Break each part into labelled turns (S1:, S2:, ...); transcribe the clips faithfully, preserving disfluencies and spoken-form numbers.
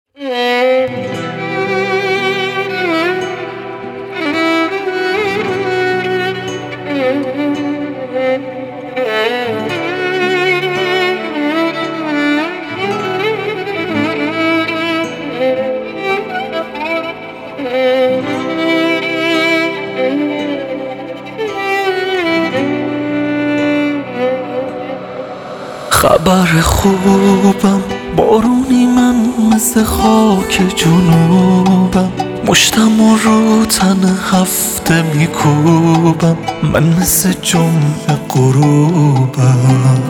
S1: خبر خوبم، بارونی من مثل خاک جنوبم، مشتم و رو تن هفته میکوبم، من مثل جمعه غروبم.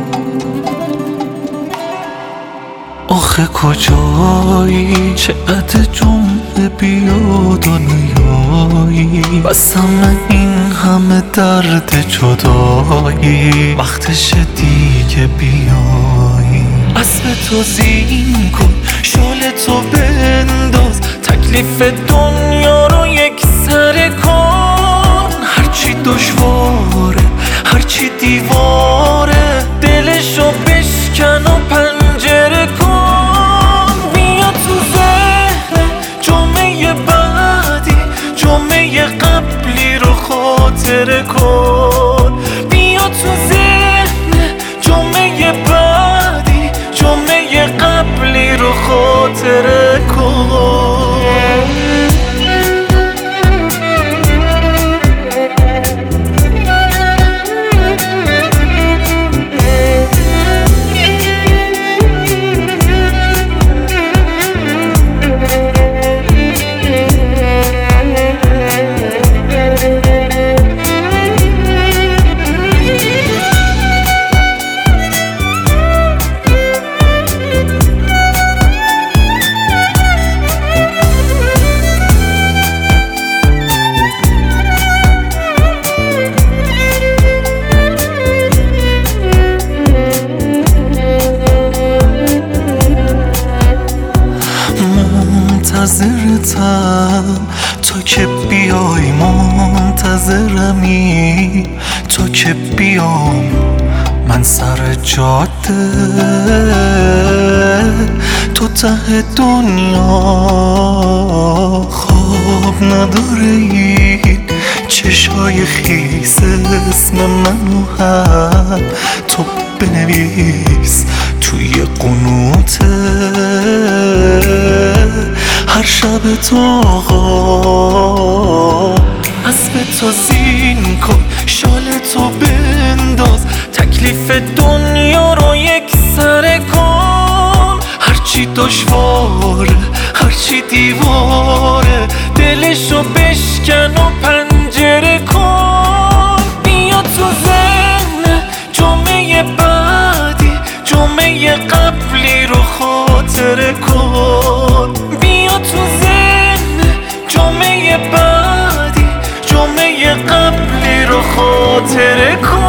S1: آخه کجایی چه قد جمعه بیاد و نیایی، بسم این همه درد جدایی، وقتش دیگه بیایی. اسب تو زین کن، شال تو بنداز، تکلیف دنیا رو یک سره کن. هرچی دشواره، هرچی دیواره، دلشو بشکن و پنجره کن. بیا تو ذهن جمعه بعدی، جمعه قبلی رو خاطره کن. بیا تو ذهن جمعه بعدی، جمعه قبلی رو خاطره کن. منتظرتم تا که بیای، منتظرمی تا که بیام من سر جاده. تو ته دنیا خواب نداره این چشای خیس، اسم منو هم تو بنویس توی قنوته. هر شب تو آقا اسب تو زین کن، شال تو بنداز، تکلیف دنیا رو یک سره کن. هرچی دشواره، هرچی دیواره، دلشو بشکن و پنجره کن. بیا تو ذهن جمعه بعدی، جمعه قبلی رو خاطره کن. بیا تو ذهن جمعه بعدی، جمعه قبلی رو خاطره کن.